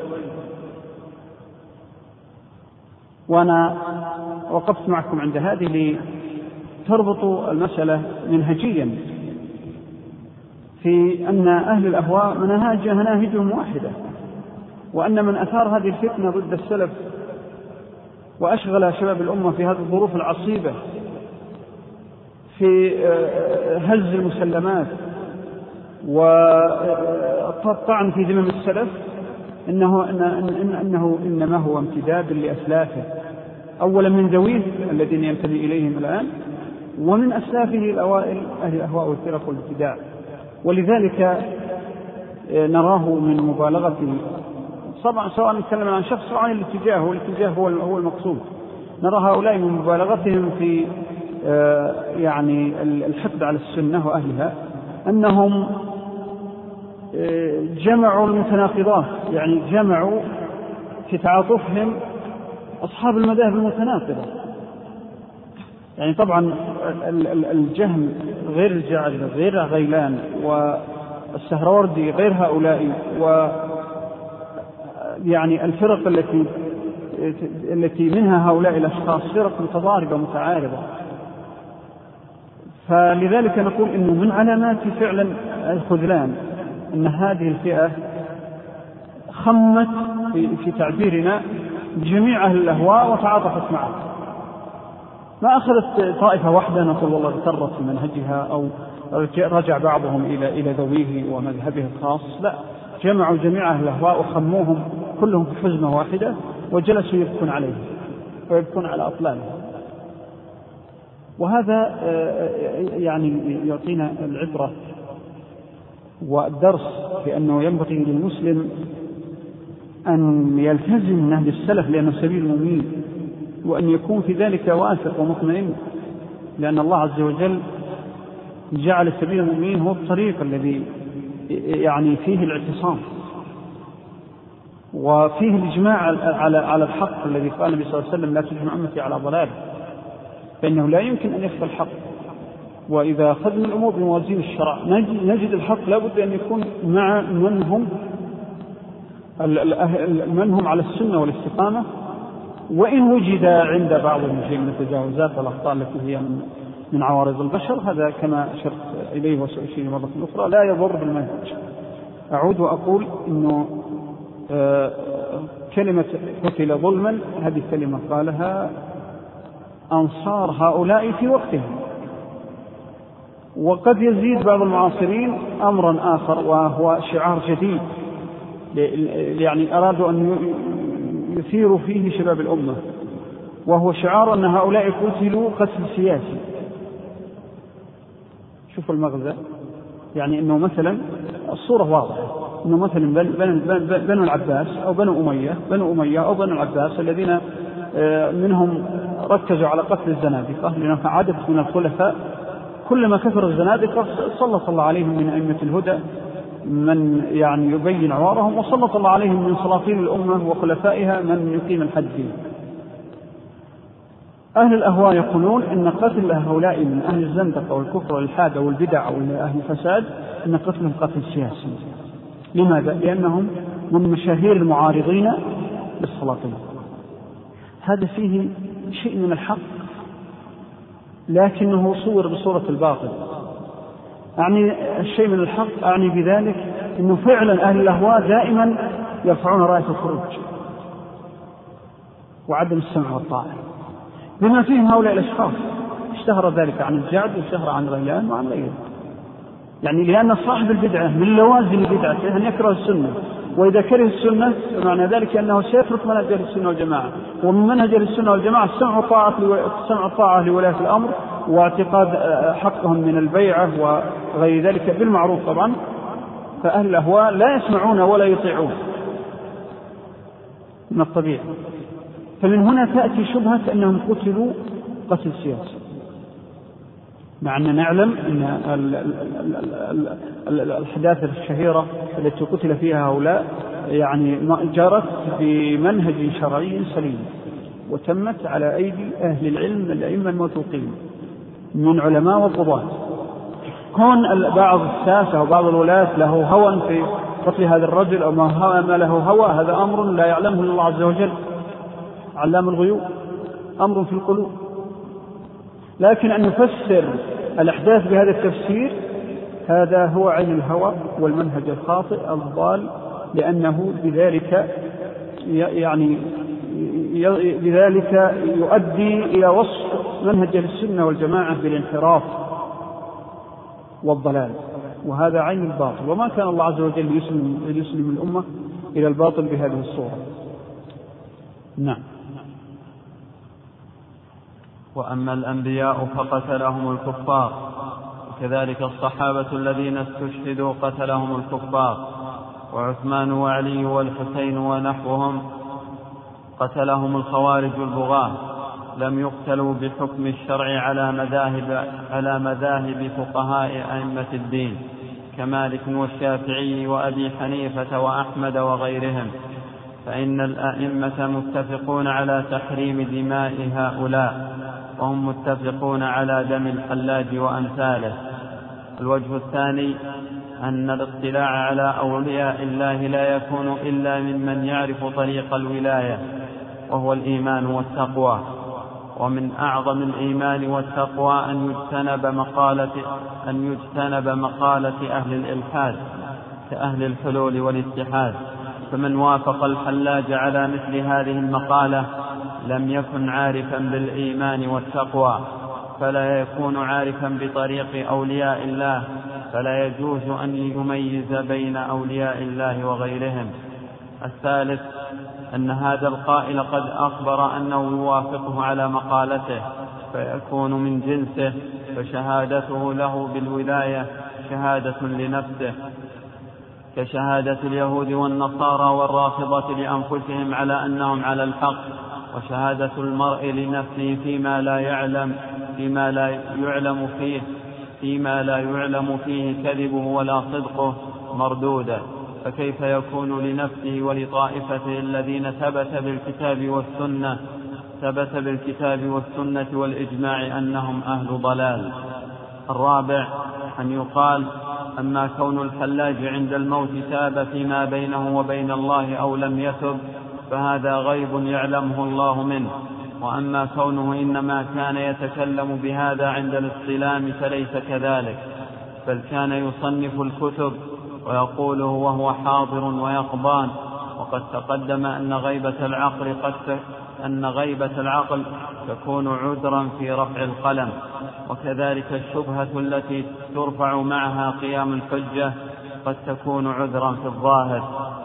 وأنا وقفت معكم عند هذه لتربطوا المسألة منهجيا في أن أهل الأهواء مناهج مناهجهم واحدة، وأن من أثار هذه الفتنة ضد السلف وأشغل شباب الأمة في هذه الظروف العصيبة في هز المسلمات والطعن في ذمم السلف إنه, إنه, إنه إنما هو امتداد لأسلافه، أولا من ذويه الذين ينتمي إليهم الآن، ومن أسلافه الأوائل أهل الأهواء والفرق والابتداع. ولذلك نراه من مبالغة طبعا سواء نتكلم عن شخص أو عن الاتجاه، والاتجاه هو هو المقصود. نرى هؤلاء من مبالغتهم في يعني الحقد على السنة وأهلها أنهم جمعوا المتناقضات، يعني جمعوا في تعاطفهم أصحاب المذاهب المتناقضة. يعني طبعا الجهم غير الجعد غير غيلان السهروردي غير هؤلاء، و يعني الفرق التي التي منها هؤلاء الأشخاص فرق متضاربة متعارضة. فلذلك نقول إنه من علامات فعلا الخذلان أن هذه الفئة خمت في تعبيرنا جميع أهل الأهواء وتعاطفت معه، ما أخذت طائفة واحدة نقول والله اغترت في منهجها أو رجع بعضهم إلى إلى ذويه ومذهبه الخاص، لا، جمعوا جميع أهل الأهواء وخموهم كلهم في حزمة واحدة وجلسوا يبكون عليه ويبكون على أطلالهم. وهذا يعني يعطينا العبرة والدرس بأنه ينبغي للمسلم أن يلتزم نهج السلف لأنه سبيل مميت، وأن يكون في ذلك واثق ومطمئن، لأن الله عز وجل جعل السبيل المميت هو الطريق الذي يعني فيه الاعتصام وفيه الإجماع على على الحق الذي قال النبي صلى الله عليه وسلم لا تجمع أمتي على ضلال، فإنه لا يمكن أن يخفى الحق. وإذا أخذنا الأمور بموازين الشرع نجد الحق لابد أن يكون مع من هم من هم على السنة والاستقامة، وإن وجد عند بعضهم شيء من التجاوزات والأخطاء التي هي من من عوارض البشر، هذا كما أشرت إليه وسأشير مرة أخرى لا يضر بالمنهج. أعود وأقول إنه آه كلمة قتل ظلما هذه كلمة قالها أنصار هؤلاء في وقتهم، وقد يزيد بعض المعاصرين أمرا آخر وهو شعار جديد يعني أرادوا أن يثيروا فيه شباب الأمة، وهو شعار أن هؤلاء قتلوا قتل سياسي. شوفوا المغزى، يعني أنه مثلا الصورة واضحة، أنه مثلا بنو العباس أو بنو أمية بنو أمية أو بنو العباس الذين منهم ركزوا على قتل الزنادقة، لأنه عدد من الخلفاء كلما كثر الزنادقة سلط الله عليهم من أئمة الهدى من يعني يبين عوارهم، وسلط الله عليهم من سلاطين الأمة وخلفائها من يقيم الحد فيه. أهل الأهواء يقولون إن قتل هؤلاء من أهل الزندقة والكفر والإلحاد والبدع وأهل الفساد إن قتلهم قتل سياسي. لماذا؟ لأنهم من مشاهير المعارضين للسلاطين. هذا فيه شيء من الحق لكنه صور بصورة الباطل. أعني الشيء من الحق أعني بذلك أنه فعلا أهل الأهواء دائما يرفعون راية الخروج وعدم السمع والطاعة، بما فيهم هؤلاء الأشخاص. اشتهر ذلك عن الجعد واشتهر عن غيلان وعن غيره، يعني لأن صاحب البدعة من لوازم بدعته أن يكره السنة، وإذا كره السنة معنى ذلك أنه سيترك منهج السنة والجماعة، ومن منهج السنة والجماعة السمع والطاعة السمع والطاعة لولاة الأمر واعتقاد حقهم من البيعة وغير ذلك بالمعروف طبعا. فأهل الأهواء لا يسمعون ولا يطيعون من الطبيعي. فمن هنا تأتي شبهة أنهم قتلوا قتل سياسي، مع أن نعلم أن الحداثة الشهيرة التي قتل فيها هؤلاء يعني جرت بمنهج شرعي سليم وتمت على أيدي أهل العلم الأئمة الموثوقين من علماء وقضاة. كون بعض الساسة وبعض الولاة له هوى في قتل هذا الرجل أو ما له هوى، هذا أمر لا يعلمه الله عز وجل، علام الغيوب، أمر في القلوب. لكن أن نفسر الأحداث بهذا التفسير هذا هو عين الهوى والمنهج الخاطئ الضال، لأنه بذلك يعني بذلك يؤدي إلى وصف منهج السنة والجماعة بالانحراف والضلال، وهذا عين الباطل. وما كان الله عز وجل يسلم, يسلم الأمة إلى الباطل بهذه الصورة. نعم. وأما الأنبياء فقتلهم الكفار، وكذلك الصحابة الذين استشهدوا قتلهم الكفار، وعثمان وعلي والحسين ونحوهم قتلهم الخوارج البغاة، لم يقتلوا بحكم الشرع على مذاهب, على مذاهب فقهاء أئمة الدين كمالك والشافعي وأبي حنيفة وأحمد وغيرهم، فإن الأئمة متفقون على تحريم دماء هؤلاء، وهم متفقون على دم الحلاج وأمثاله. الوجه الثاني أن الاطلاع على أولياء الله لا يكون إلا ممن يعرف طريق الولاية، وهو الإيمان والتقوى. ومن أعظم الإيمان والتقوى أن يجتنب مقالة, أن يجتنب مقالة أهل الإلحاد كأهل الحلول والاتحاد. فمن وافق الحلاج على مثل هذه المقالة لم يكن عارفا بالإيمان والتقوى، فلا يكون عارفا بطريق أولياء الله، فلا يجوز أن يميز بين أولياء الله وغيرهم. الثالث أن هذا القائل قد أخبر أنه يوافقه على مقالته فيكون من جنسه، فشهادته له بالولاية شهادة لنفسه، كشهادة اليهود والنصارى والرافضة لأنفسهم على أنهم على الحق، وشهادة المرء لنفسه فيما لا يعلم فيما لا يعلم فيه فيما لا يعلم فيه كذبه ولا صدقه مردودة. فكيف يكون لنفسه ولطائفته الذين ثبت بالكتاب والسنة ثبت بالكتاب والسنة والإجماع أنهم أهل ضلال. الرابع أن يقال أما كون الحلاج عند الموت تاب فيما بينه وبين الله أو لم يتب فهذا غيب يعلمه الله منه، وأما كونه إنما كان يتكلم بهذا عند الاستلام فليس كذلك، بل كان يصنف الكتب ويقوله وهو حاضر ويقظان. وقد تقدم أن غيبة العقل قد ت... أن غيبة العقل تكون عذرا في رفع القلم، وكذلك الشبهة التي ترفع معها قيام الحجة قد تكون عذرا في الظاهر.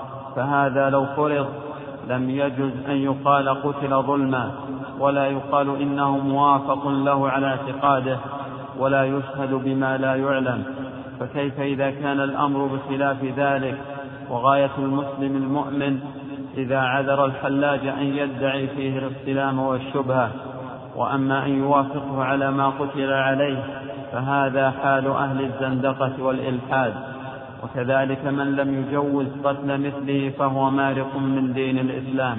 فهذا لو فرض لم يجوز أن يقال قتل ظلما، ولا يقال إنه موافق له على اعتقاده، ولا يشهد بما لا يعلم. فكيف إذا كان الأمر بخلاف ذلك؟ وغاية المسلم المؤمن إذا عذر الحلاج أن يدعي فيه الاستلام والشبهة، وأما أن يوافقه على ما قتل عليه فهذا حال أهل الزندقة والإلحاد. وكذلك من لم يجوز قتل مثله فهو مارق من دين الإسلام.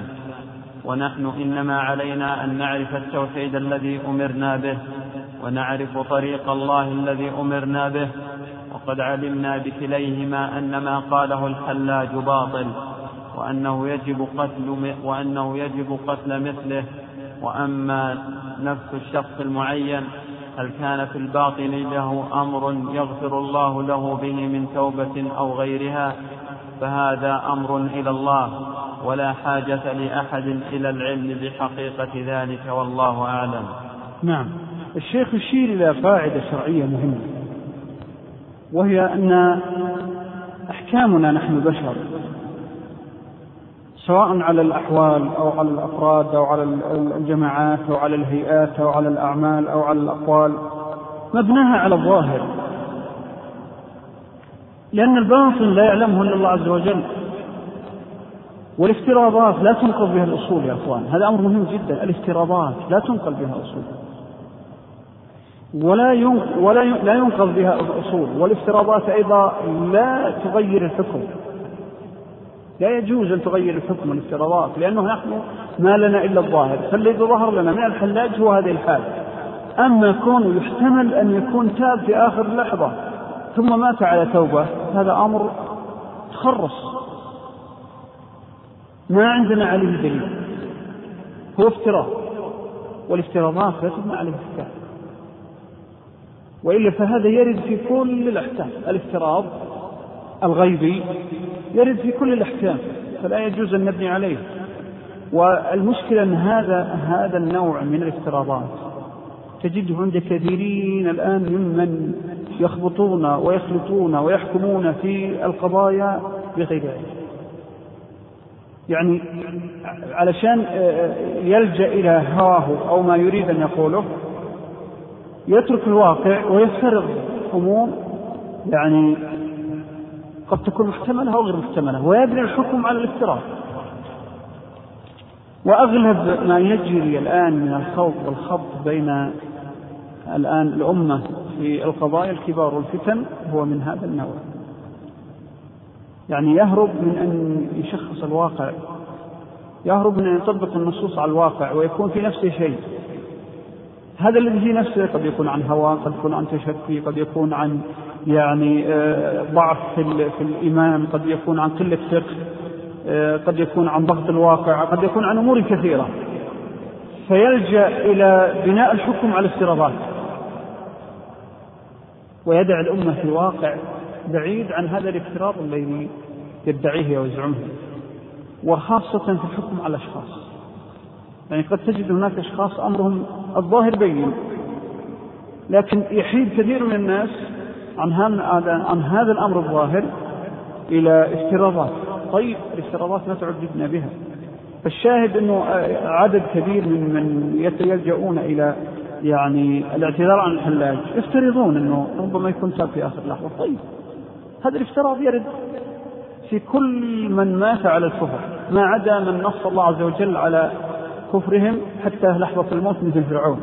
ونحن إنما علينا أن نعرف التوحيد الذي أمرنا به، ونعرف طريق الله الذي أمرنا به، وقد علمنا بكليهما أن ما قاله الحلاج باطل، وأنه يجب قتل, وأنه يجب قتل مثله. وأما نفس الشخص المعين هل كان في الباطن له أمر يغفر الله له به من توبة أو غيرها فهذا أمر إلى الله، ولا حاجة لأحد إلى العلم بحقيقة ذلك، والله أعلم. نعم. الشيخ يشير إلى فائدة شرعية مهمة، وهي أن أحكامنا نحن بشر، سواء على الأحوال أو على الأفراد أو على الجماعات أو على الهيئات أو على الأعمال أو على الأقوال، مبناها على الظاهر، لأن الباطن لا يعلمه إلا الله عز وجل. والافتراضات لا تنقل بها الأصول يا أخوان، هذا أمر مهم جدا. الافتراضات لا تنقل بها الأصول، ولا ولا لا ينقل بها الأصول. والافتراضات أيضا لا تغير الحكم، لا يجوز أن تغير الحكم الافتراضات، لأنه نحن ما لنا إلا الظاهر، فالذي ظهر لنا من الحلاج هو هذه الحال. أما كونه يحتمل أن يكون تاب في آخر لحظة ثم مات على توبة، هذا أمر تخرص ما عندنا عليه دليل، هو افتراض، والافتراضات لا تبنى عليه احكام، وإلا فهذا يرد في كل الأحكام. الافتراض الغيبي يرد في كل الأحكام، فلا يجوز أن نبني عليه. والمشكلة أن هذا هذا النوع من الافتراضات تجده عند كثيرين الآن ممن يخبطون ويخلطون ويحكمون في القضايا بغير علم، يعني علشان يلجأ إلى هواه أو ما يريد أن يقوله يترك الواقع ويفترض أمور يعني قد تكون محتملة أو غير محتملة، ويبني الحكم على الافتراض. وأغلب ما يجري الآن من الخوض والخبط بين الآن الأمة في القضايا الكبار والفتن هو من هذا النوع، يعني يهرب من أن يشخص الواقع، يهرب من أن يطبق النصوص على الواقع ويكون في نفسه شيء. هذا الذي في نفسه قد يكون عن هوى، قد يكون عن تشكي، قد يكون عن يعني ضعف في الإيمان، قد يكون عن قلة فقه، قد يكون عن ضغط الواقع، قد يكون عن أمور كثيرة، فيلجأ إلى بناء الحكم على الافتراضات ويدع الأمة في واقع بعيد عن هذا الافتراض الذي يدعيه ويزعمه، وخاصة في الحكم على الأشخاص. يعني قد تجد هناك أشخاص أمرهم الظاهر بين، لكن يحيد كثير من الناس عن عن هذا الأمر الظاهر إلى افتراضات. طيب الافتراضات لا تعجبنا بها. فالشاهد أنه عدد كبير من من يلجؤون إلى يعني الاعتذار عن الحلاج يفترضون أنه ربما يكون تاب في آخر لحظة. طيب هذا الافتراض يرد في كل من مات على الكفر، ما عدا من نص الله عز وجل على كفرهم حتى لحظة الموت مثل فرعون.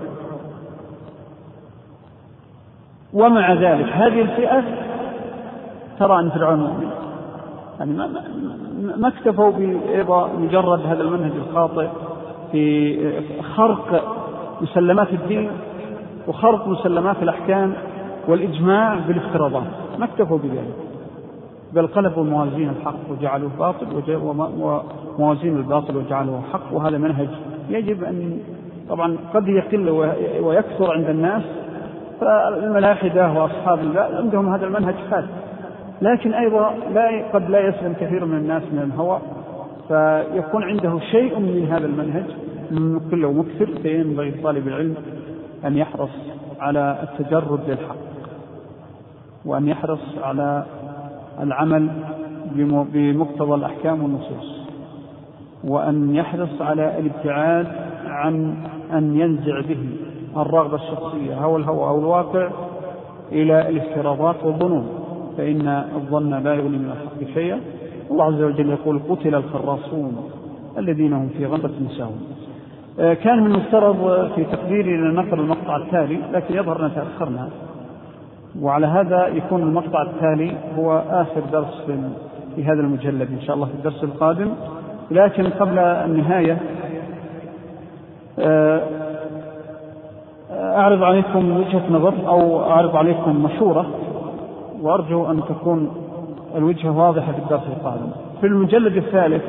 ومع ذلك هذه الفئة ترى أن فرعون مؤمن، يعني ما, ما اكتفوا بمجرد هذا المنهج الخاطئ في خرق مسلمات الدين وخرق مسلمات الأحكام والإجماع بالافتراضات، ما اكتفوا بذلك، بل قلبوا موازين الحق وجعلوه باطل وموازين الباطل وجعلوه حق. وهذا منهج يجب أن طبعا قد يقل ويكثر عند الناس، فالملاحدة وأصحاب الله عندهم هذا المنهج فات، لكن أيضا لا قد لا يسلم كثير من الناس من الهوى، فيكون عنده شيء من هذا المنهج كل ومكثر. فينبغي طالب العلم أن يحرص على التجرد للحق، وأن يحرص على العمل بمقتضى الأحكام والنصوص، وأن يحرص على الابتعاد عن أن ينزع به الرغبة الشخصية أو الهوى أو الواقع إلى الافتراضات والظنون، فإن الظن لا يغني من الحق شيئا. الله عز وجل يقول قتل الخراصون الذين هم في غمرة ساهون. كان من المفترض في تقديري لنقل المقطع التالي، لكن يظهر أن تأخرنا، وعلى هذا يكون المقطع التالي هو آخر درس في هذا المجلد إن شاء الله في الدرس القادم. لكن قبل النهاية أعرض عليكم وجهة نظر أو أعرض عليكم مشورة، وأرجو أن تكون الوجهة واضحة في الدرس القادم. في المجلد الثالث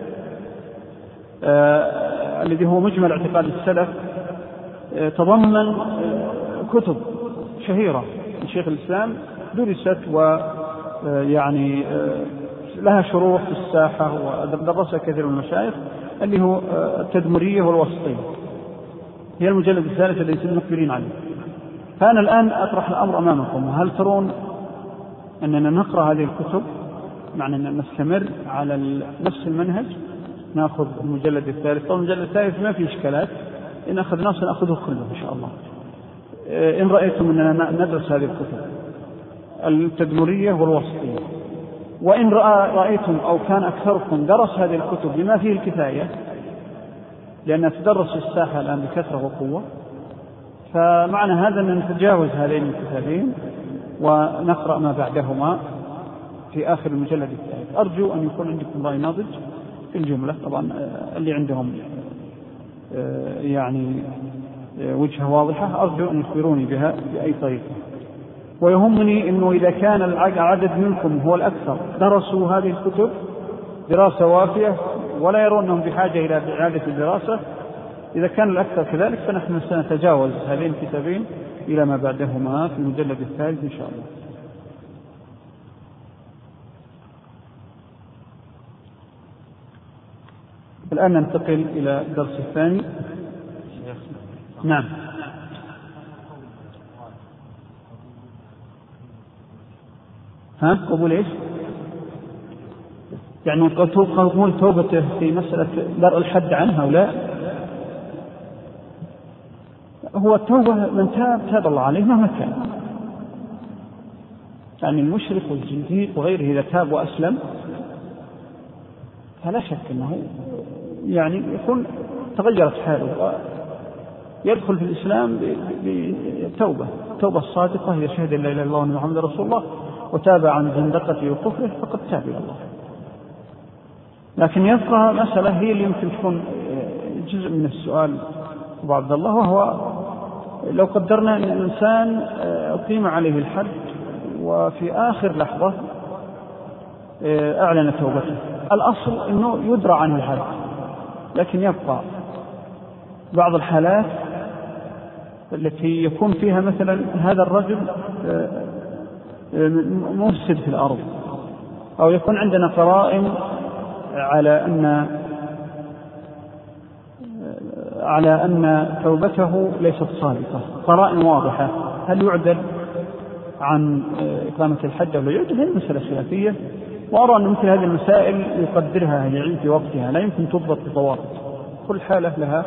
آه الذي هو مجمل اعتقاد السلف آه تضمن آه كتب شهيرة من شيخ الإسلام درست ويعني آه لها شروح في الساحة ودرسها كثير من المشايخ، اللي هو آه التدمرية والوسطية. هي المجلد الثالث الذي يتم مقبلين عليه. فأنا الآن أطرح الأمر أمامكم، هل ترون أننا نقرأ هذه الكتب، معنى أن نستمر على نفس المنهج، نأخذ المجلد الثالث؟ طبعا المجلد الثالث ما فيه إشكالات، إن أخذناه سنأخذه كله إن شاء الله. إن رأيتم أننا ندرس هذه الكتب التدمرية والوسطية، وإن رأيتم أو كان أكثركم درس هذه الكتب بما فيه الكفاية، لأنها تدرس في الساحة الآن بكثرة وقوة، فمعنى هذا أن نتجاوز هذين الكتابين ونقرأ ما بعدهما في آخر المجلد الثالث. أرجو أن يكون عندكم رأي ناضج في الجملة، طبعا اللي عندهم يعني وجهة واضحة أرجو أن يخبروني بها بأي طريقة. ويهمني أنه إذا كان العدد منكم هو الأكثر درسوا هذه الكتب دراسة وافية ولا يرون أنهم بحاجة إلى إعادة الدراسة، إذا كان الأكثر كذلك فنحن سنتجاوز هذين الكتابين إلى ما بعدهما في المجلد الثالث إن شاء الله. الآن ننتقل إلى الدرس الثاني. نعم. ها قبول إيش؟ يعني قبول توبته في مسألة درء الحد عنها ولا؟ هو التوبة من تاب تاب الله عليه مهما كان، يعني المشرك والزنديق وغيره إذا تاب وأسلم فلا شك أنه يعني يكون تغيرت حاله ويدخل في الإسلام بتوبة توبة الصادقة، هي شهد لا إله إلا الله وأن محمد رسول الله وتاب عن زندقته وكفره فقد تاب إلى الله. لكن يبقى مسألة هي اللي يمكن تكون جزء من السؤال أبو عبد الله، وهو لو قدرنا أن الإنسان أقيم عليه الحد وفي آخر لحظة أعلن توبته. الأصل أنه يدرى عنه الحد، لكن يبقى بعض الحالات التي يكون فيها مثلا هذا الرجل مفسد في الأرض، أو يكون عندنا قرائن على أن على أن توبته ليست صادقة، قرائن واضحة، هل يعدل عن إقامة الحد أو لا يعدل؟ هذه مسألة خلافية، وأرى أن مثل هذه المسائل يقدرها أهل العلم في وقتها، لا يمكن تضبط بضوابط، كل حالة لها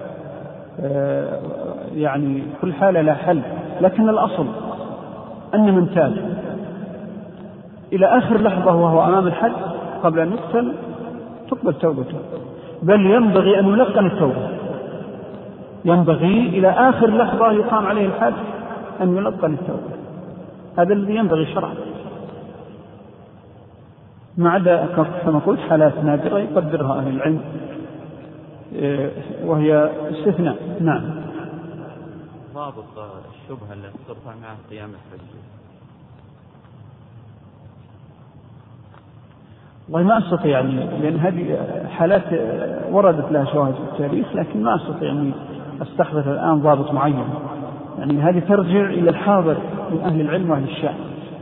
يعني كل حالة لها حل. لكن الأصل أن من تاب إلى آخر لحظة وهو أمام الحد قبل أن يقتل تقبل توبته، بل ينبغي أن يلقن التوبة، ينبغي إلى آخر لحظة يقام عليه الحد أن يلقن التوبة، هذا الذي ينبغي شرعا، ما عدا كما قلت حالات نادرة يقدرها أهل العلم وهي استثناء. نعم. ضابط الشبهة التي ترفع معها قيام الحج؟ والله ما أستطيع يعني، لأن هذه حالات وردت لها شواهد في التاريخ، لكن ما أستطيع أن أستحدث الآن ضابط معين، يعني هذه ترجع إلى الحاضر من أهل العلم وأهل الشأن.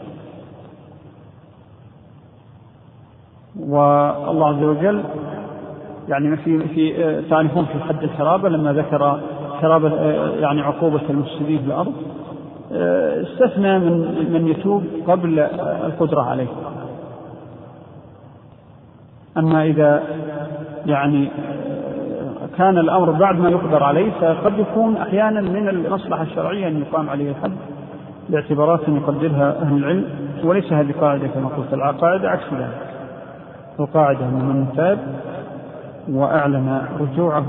والله عز وجل يعني في في تعرفون في حد الحرابة لما ذكر حرابة يعني عقوبة المفسدين في الأرض استثنى من من يتوب قبل القدرة عليه. أما إذا يعني كان الأمر بعد ما يقدر عليه فقد يكون أحيانا من المصلحة الشرعية أن يقام عليه الحد باعتبارات يقدرها أهل العلم، وليس هذه قاعدة كما قلت، القاعدة عكس ذلك، القاعدة من تاب وأعلن رجوعه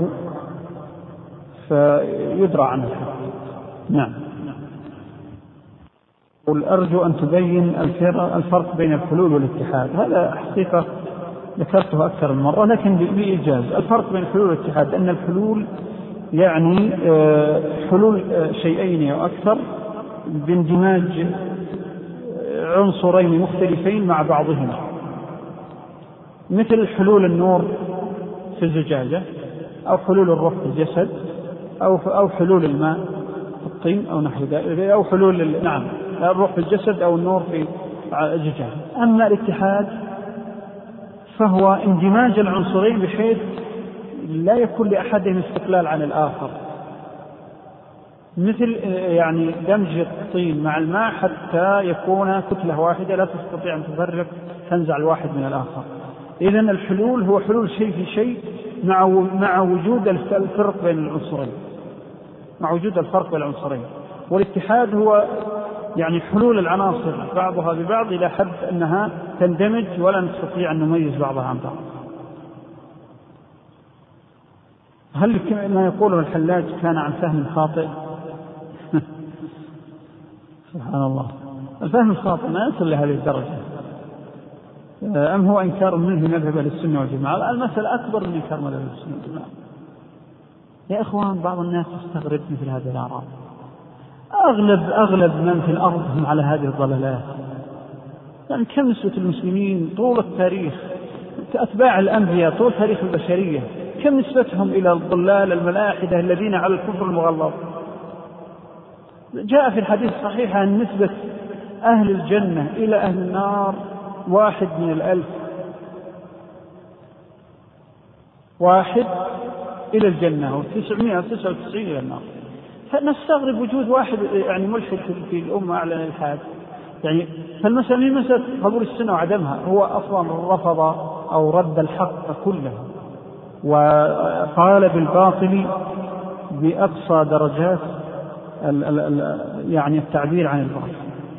فيدرى عنه الحد. نعم. قل أرجو أن تبين الفرق بين الحلول والاتحاد. هذا حقيقة ذكرته أكثر من مرة لكن بإيجاز. الفرق بين الحلول والاتحاد أن الحلول يعني حلول شيئين أو أكثر باندماج عنصرين مختلفين مع بعضهما، مثل حلول النور في الزجاجة، أو حلول الروح في الجسد، أو أو حلول الماء في الطين أو نحو ذلك، أو حلول نعم الروح في الجسد أو النور في الزجاجة. أما الاتحاد فهو اندماج العنصرين بحيث لا يكون لأحدهم استقلال عن الآخر، مثل يعني دمج الطين مع الماء حتى يكون كتلة واحدة لا تستطيع أن تفرق تنزع الواحد من الآخر. إذن الحلول هو حلول شيء في شيء مع مع وجود الفرق بين العنصرين، مع وجود الفرق بين العنصرين. والاتحاد هو يعني حلول العناصر بعضها ببعض إلى حد أنها تندمج ولا نستطيع أن نميز بعضها عن بعض. هل ما يقوله الحلاج كان عن فهم خاطئ؟ سبحان الله، الفهم الخاطئ ما يصل لهذه الدرجة، أم هو إنكار منه مذهب السنة والجماعة؟ المسألة أكبر من إنكار مذهب السنة والجماعة. يا إخوان بعض الناس يستغرب مثل هذه الآراء، أغلب أغلب من في الأرض هم على هذه الضلالات. يعني كم نسبة المسلمين طول التاريخ كأتباع الأنبياء طول تاريخ البشرية كم نسبتهم إلى الضلال الملاحدة الذين على الكفر المغلظ؟ جاء في الحديث الصحيح أن نسبة أهل الجنة إلى أهل النار واحد من الألف، واحد إلى الجنة وتسعمائة وتسعة وتسعين إلى النار. فنستغرب وجود واحد يعني ملحد في الأمة أعلن الإلحاد. يعني فالمسألة من مسألة قبول السنة وعدمها، هو أصلا رفض أو رد الحق كله وقال بالباطل بأقصى درجات ال ال ال يعني التعبير عن الباطل.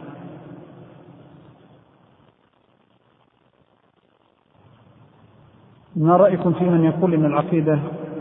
ما رأيكم في من يقول إن العقيدة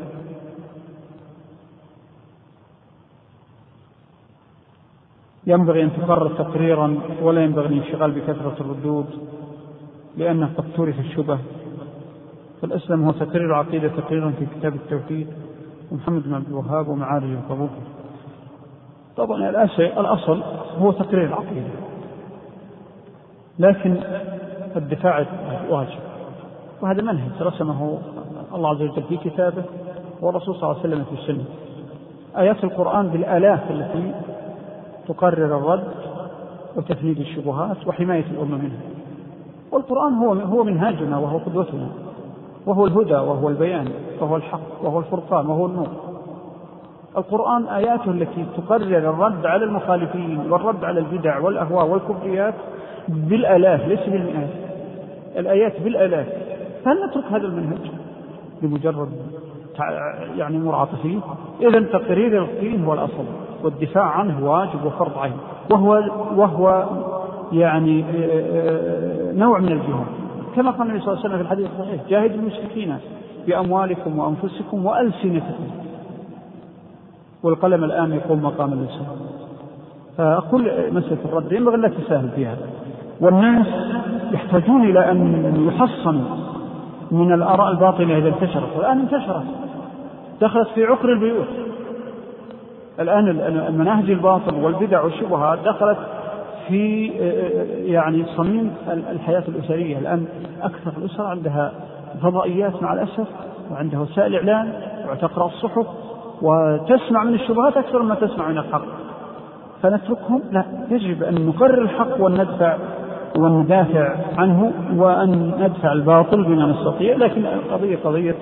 ينبغي أن تقرر تقريرا ولا ينبغي الانشغال بكثرة الردود لأنه قد تورث الشبه؟ فالأسلم هو تقرير العقيدة تقريرا في كتاب التوحيد ومحمد بن عبد الوهاب ومعارج القبول. طبعا الأصل هو تقرير العقيدة، لكن الدفاع واجب، وهذا منهج رسمه الله عز وجل في كتابه والرسول صلى الله عليه وسلم في السنة. آيات القرآن بالآلاف التي تقرر الرد وتفنيد الشبهات وحماية الأمة منها. والقرآن هو هو منهاجنا وهو قدوتنا وهو الهدى وهو البيان وهو الحق وهو الفرقان وهو النور. القرآن آياته التي تقرر الرد على المخالفين والرد على البدع والأهواء والكفريات بالآلاف ليس بالمئات، الآيات بالآلاف. فهل نترك هذا المنهج لمجرد يعني مراعاته؟ إذن تقرير الدين هو الأصل والدفاع عنه واجب وفرض عين، وهو وهو يعني نوع من الجهاد، كما قال النبي صلى الله عليه وسلم في الحديث الصحيح: جاهدوا المشركين بأموالكم وأنفسكم وألسنتكم. والقلم الآن يقوم مقام اللسان. فأقول مسألة الرد ينبغي لا تساهل فيها، والناس يحتاجون إلى أن يحصنوا من الآراء الباطلة إذا انتشرت، والآن انتشرت دخلت في عقر البيوت. الآن المناهج الباطل والبدع والشبهات دخلت في يعني صميم الحياة الأسرية. الآن أكثر الأسر عندها فضائيات مع الأسف، وعندها وسائل إعلام، وتقرأ الصحف وتسمع من الشبهات أكثر ما تسمع من الحق. فنتركهم؟ لا، يجب أن نقرر الحق وندفع وندافع عنه وأن ندفع الباطل بما نستطيع. لكن القضية قضية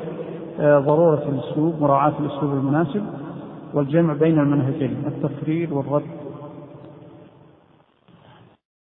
ضرورة الأسلوب، مراعاة الأسلوب المناسب والجمع بين المنهجين، التقرير والرد